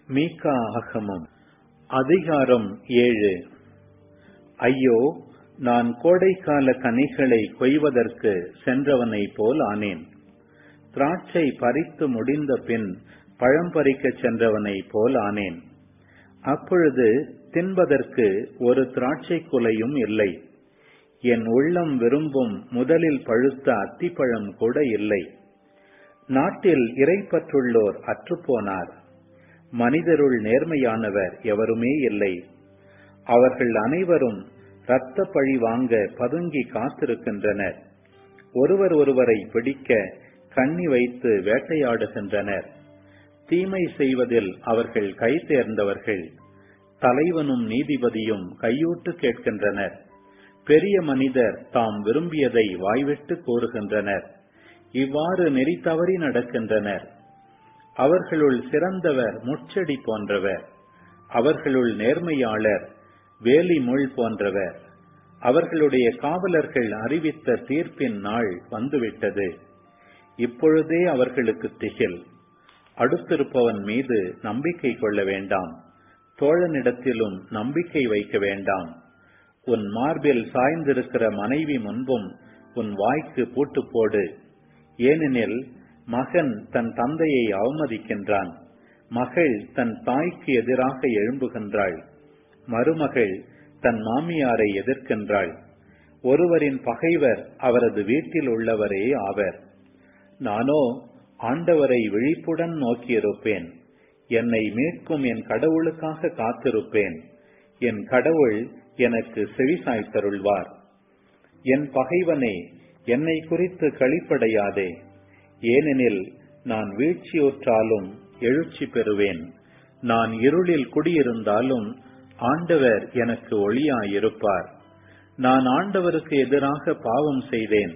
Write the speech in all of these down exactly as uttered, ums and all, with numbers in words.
மீகா ஆகமம் அதிகாரம் ஏழு. ஐயோ, நான் கோடைக்கால கனிகளை கொய்வதற்கு சென்றவனை போல் ஆனேன். திராட்சை பறித்து முடிந்த பின் பழம் பறிக்கச் சென்றவனை போல் ஆனேன். அப்பொழுது தின்பதற்கு ஒரு திராட்சை குலையும் இல்லை. என் உள்ளம் விரும்பும் முதலில் பழுத்த அத்திப்பழம் கூட இல்லை. நாட்டில் இறைப்பற்றுள்ளோர் அற்றுப்போனார். மனிதருள் நேர்மையானவர் எவருமே இல்லை. அவர்கள் அனைவரும் இரத்த பழி வாங்க பதுங்கி காத்திருக்கின்றனர். ஒருவர் ஒருவரை பிடிக்க கண்ணி வைத்து வேட்டையாடுகின்றனர். தீமை செய்வதில் அவர்கள் கை தேர்ந்தவர்கள். தலைவனும் நீதிபதியும் கையூட்டு கேட்கின்றனர். பெரிய மனிதர் தாம் விரும்பியதை வாய்விட்டு கூறுகின்றனர். இவ்வாறு நெறி தவறி நடக்கின்றனர். அவர்களுள் சிறந்தவர் முட்செடி போன்றவர். அவர்களுள் நேர்மையாளர் வேலி முள் போன்றவர். அவர்களுடைய காவலர்கள் அறிவித்த தீர்ப்பின் நாள் வந்துவிட்டது. இப்பொழுதே அவர்களுக்கு திகில். அடுத்திருப்பவன் மீது நம்பிக்கை கொள்ள வேண்டாம். தோழனிடத்திலும் நம்பிக்கை வைக்க வேண்டாம். உன் மார்பில் சாய்ந்திருக்கிற மனைவி முன்பும் உன் வாய்க்கு பூட்டு போடு. ஏனெனில் மகன் தன் தந்தையை அவமதிக்கின்றான். மகள் தன் தாய்க்கு எதிராக எழும்புகின்றாள். மருமகள் தன் மாமியாரை எதிர்க்கின்றாள். ஒருவரின் பகைவர் அவரது வீட்டில் உள்ளவரே ஆவர். நானோ ஆண்டவரை விழிப்புடன் நோக்கியிருப்பேன். என்னை மீட்கும் என் கடவுளுக்காக காத்திருப்பேன். என் கடவுள் எனக்கு செவிசாய்த்தருள்வார். என் பகைவனே, என்னை குறித்து களிப்படையாதே. ஏனெனில் நான் வீழ்ச்சியுற்றாலும் எழுச்சி பெறுவேன். நான் இருளில் குடியிருந்தாலும் ஆண்டவர் எனக்கு ஒளியாயிருப்பார். நான் ஆண்டவருக்கு எதிராக பாவம் செய்தேன்.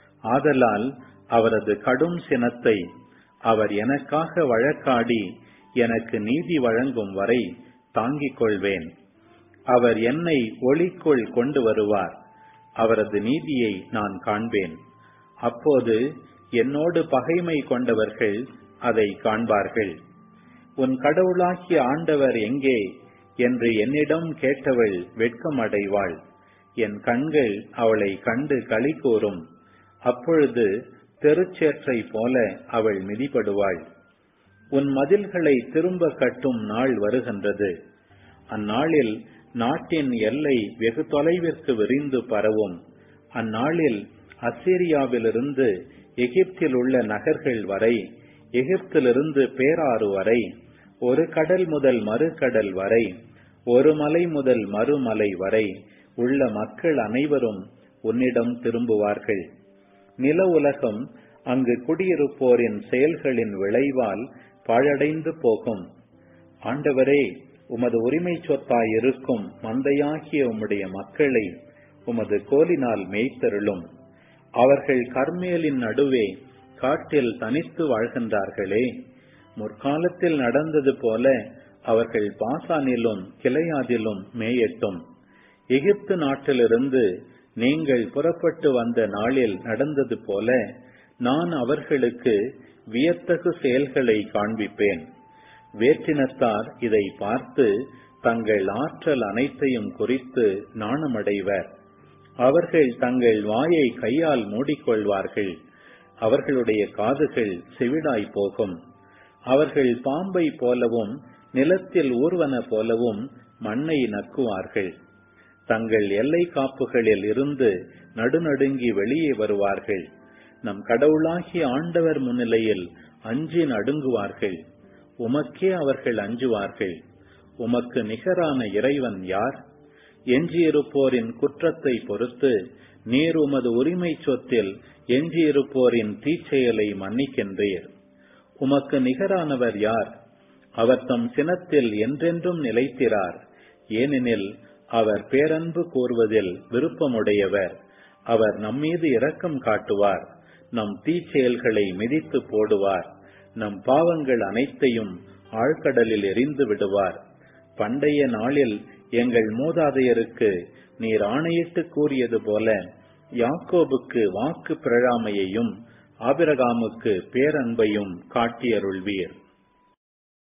ஆதலால் அவரது கடும் சினத்தை அவர் எனக்காக வழக்காடி எனக்கு நீதி வழங்கும் வரை தாங்கிக் கொள்வேன். அவர் என்னை ஒளிக்குள் கொண்டு வருவார். அவரது நீதியை நான் காண்பேன். அப்போது என்னோடு பகைமை கொண்டவர்கள் அதை காண்பார்கள். உன் கடவுளாகிய ஆண்டவர் எங்கே என்று என்னிடம் கேட்டவள் வெட்கமடைவாள். என் கண்கள் அவளை கண்டு களி கூறும். அப்பொழுது தெருச்சேற்றை போல அவள் மிதிபடுவாள். உன் மதில்களை திரும்ப கட்டும் நாள் வருகின்றது. அந்நாளில் நாட்டின் எல்லை வெகு தொலைவிற்கு விரிந்து பரவும். அந்நாளில் அசீரியாவிலிருந்து எகிப்தில் உள்ள நகர்கள் வரை, எகிப்திலிருந்து பேராறு வரை, ஒரு கடல் முதல் மறு கடல் வரை, ஒரு மலை முதல் மறுமலை வரை உள்ள மக்கள் அனைவரும் உன்னிடம் திரும்புவார்கள். நில உலகம் அங்கு குடியிருப்போரின் செயல்களின் விளைவால் பாழடைந்து போகும். ஆண்டவரே, உமது உரிமை சொத்தாயிருக்கும் மந்தையாகிய உம்முடைய மக்களை உமது கோலினால் மேய்த்தருளும். அவர்கள் கர்மேலின் நடுவே காட்டில் தனித்து வாழ்கின்றார்களே. முற்காலத்தில் நடந்தது போல அவர்கள் பாசானிலும் கிளையாதிலும் மேயட்டும். எகிப்து நாட்டிலிருந்து நீங்கள் புறப்பட்டு வந்த நாளில் நடந்தது போல நான் அவர்களுக்கு வியத்தகு செயல்களை காண்பிப்பேன். வேற்றினத்தார் இதை பார்த்து தங்கள் ஆற்றல் அனைத்தையும் குறித்து நாணமடைவர். அவர்கள் தங்கள் வாயை கையால் மூடிக்கொள்வார்கள். அவர்களுடைய காதுகள் செவிடாய் போகும். அவர்கள் பாம்பை போலவும் நிலத்தில் ஊர்வன போலவும் மண்ணை நக்குவார்கள். தங்கள் எல்லை காப்புகளில் இருந்து நடுநடுங்கி வெளியே வருவார்கள். நம் கடவுளாகிய ஆண்டவர் முன்னிலையில் அஞ்சி நடுங்குவார்கள். உமக்கே அவர்கள் அஞ்சுவார்கள். உமக்கு நிகரான இறைவன் யார்? எஞ்சியிருப்போரின் குற்றத்தை பொறுத்து நீர் உமது உரிமை சொத்தில் எஞ்சியிருப்போரின் தீச்செயலை மன்னிக்கின்றீர். உமக்கு நிகரானவர் யார்? அவர் தம் சினத்தில் என்றென்றும் நிலைத்திரார். ஏனெனில் அவர் பேரன்பு கூறுவதில் விருப்பமுடையவர். அவர் நம்மீது இரக்கம் காட்டுவார். நம் தீச்செயல்களை மிதித்து போடுவார். நம் பாவங்கள் அனைத்தையும் ஆழ்கடலில் எறிந்து விடுவார். பண்டைய நாளில் எங்கள் மூதாதையருக்கு நீர் ஆணையிட்டு கூறியது போல யாக்கோபுக்கு வாக்கு பிறழாமையையும் ஆபிரகாமுக்கு பேரன்பையும் காட்டியருள்வீர்.